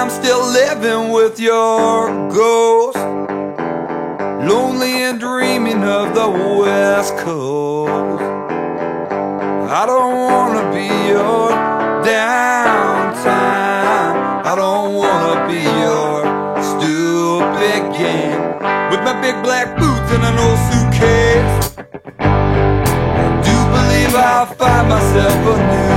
I'm still living with your ghost, lonely and dreaming of the West Coast. I don't wanna be your downtime, I don't wanna be your stupid game, with my big black boots and an old suitcase. I do believe I'll find myself a new